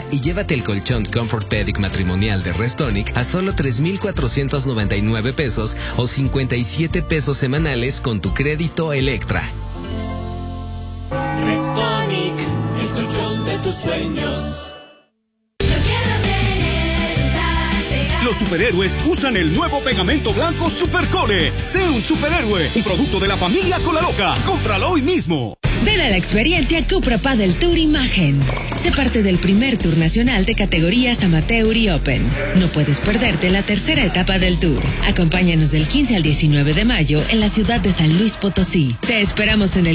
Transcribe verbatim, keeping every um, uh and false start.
y llévate el colchón Comfort Pedic matrimonial de Restonic a solo tres mil cuatrocientos noventa y nueve pesos o cincuenta y siete pesos semanales con tu crédito Electra. Restonic, el colchón de tus sueños. Los superhéroes usan el nuevo pegamento blanco Supercole. Sé un superhéroe, un producto de la familia Colaloca. Cómpralo hoy mismo. Ven a la experiencia Cupra Padel Tour Imagen. Sé parte del primer tour nacional de categorías Amateur y Open. No puedes perderte la tercera etapa del tour. Acompáñanos del quince al diecinueve de mayo en la ciudad de San Luis Potosí. Te esperamos en el